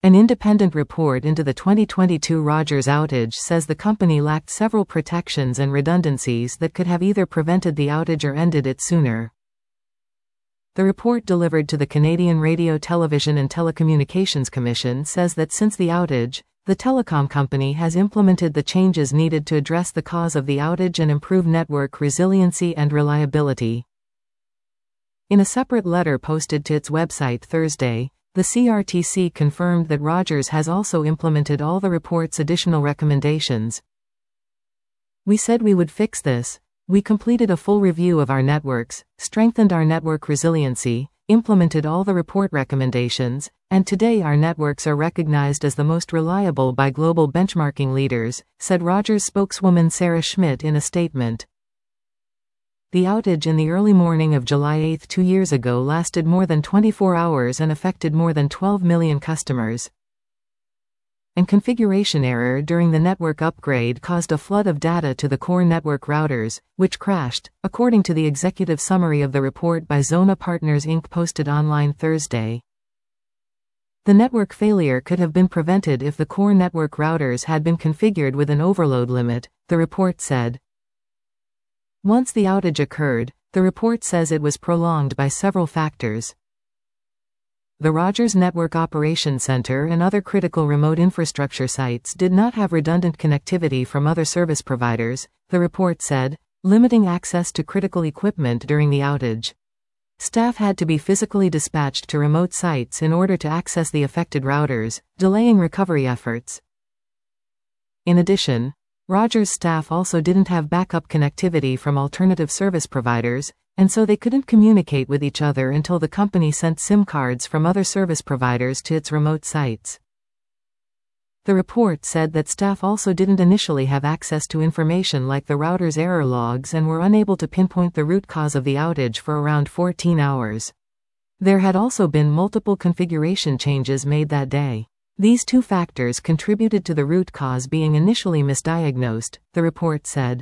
An independent report into the 2022 Rogers outage says the company lacked several protections and redundancies that could have either prevented the outage or ended it sooner. The report delivered to the Canadian Radio, Television and Telecommunications Commission says that since the outage, the telecom company has implemented the changes needed to address the cause of the outage and improve network resiliency and reliability. In a separate letter posted to its website Thursday, the CRTC confirmed that Rogers has also implemented all the report's additional recommendations. "We said we would fix this. We completed a full review of our networks, strengthened our network resiliency, implemented all the report recommendations, and today our networks are recognized as the most reliable by global benchmarking leaders," said Rogers spokeswoman Sarah Schmidt in a statement. The outage in the early morning of July 8, 2 years ago lasted more than 24 hours and affected more than 12 million customers. An configuration error during the network upgrade caused a flood of data to the core network routers, which crashed, according to the executive summary of the report by Zona Partners Inc. posted online Thursday. The network failure could have been prevented if the core network routers had been configured with an overload limit, the report said. Once the outage occurred, the report says it was prolonged by several factors. The Rogers Network Operations Center and other critical remote infrastructure sites did not have redundant connectivity from other service providers, the report said, limiting access to critical equipment during the outage. Staff had to be physically dispatched to remote sites in order to access the affected routers, delaying recovery efforts. In addition, Rogers staff also didn't have backup connectivity from alternative service providers, and so they couldn't communicate with each other until the company sent SIM cards from other service providers to its remote sites. The report said that staff also didn't initially have access to information like the router's error logs and were unable to pinpoint the root cause of the outage for around 14 hours. There had also been multiple configuration changes made that day. These two factors contributed to the root cause being initially misdiagnosed, the report said.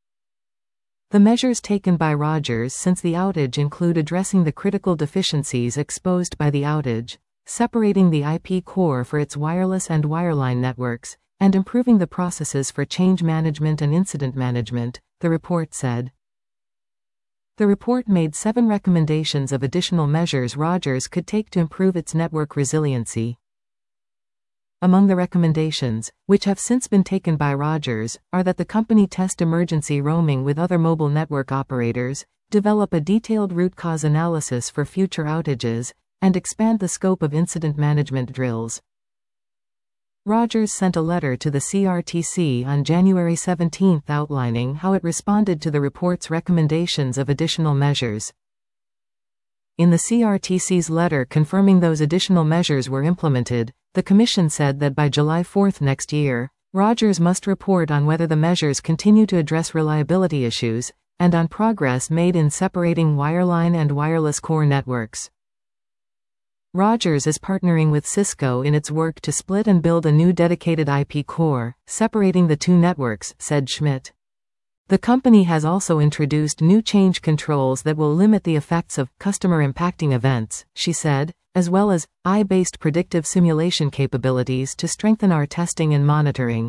The measures taken by Rogers since the outage include addressing the critical deficiencies exposed by the outage, separating the IP core for its wireless and wireline networks, and improving the processes for change management and incident management, the report said. The report made 7 recommendations of additional measures Rogers could take to improve its network resiliency. Among the recommendations, which have since been taken by Rogers, are that the company test emergency roaming with other mobile network operators, develop a detailed root cause analysis for future outages, and expand the scope of incident management drills. Rogers sent a letter to the CRTC on January 17 outlining how it responded to the report's recommendations of additional measures. In the CRTC's letter confirming those additional measures were implemented, the Commission said that by July 4 next year, Rogers must report on whether the measures continue to address reliability issues, and on progress made in separating wireline and wireless core networks. Rogers is partnering with Cisco in its work to split and build a new dedicated IP core, separating the two networks, said Schmidt. The company has also introduced new change controls that will limit the effects of customer-impacting events, she said, as well as AI-based predictive simulation capabilities to strengthen our testing and monitoring.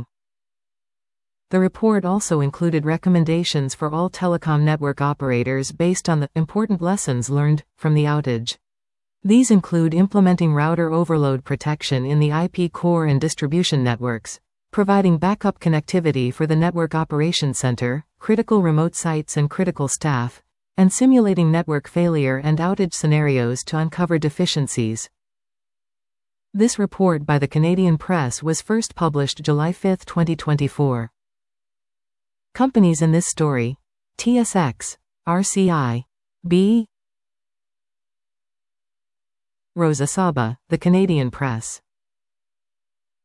The report also included recommendations for all telecom network operators based on the important lessons learned from the outage. These include implementing router overload protection in the IP core and distribution networks, providing backup connectivity for the Network Operations Center, critical remote sites and critical staff, and simulating network failure and outage scenarios to uncover deficiencies. This report by the Canadian Press was first published July 5, 2024. Companies in this story: TSX, RCI, B. Rosa Saba, The Canadian Press.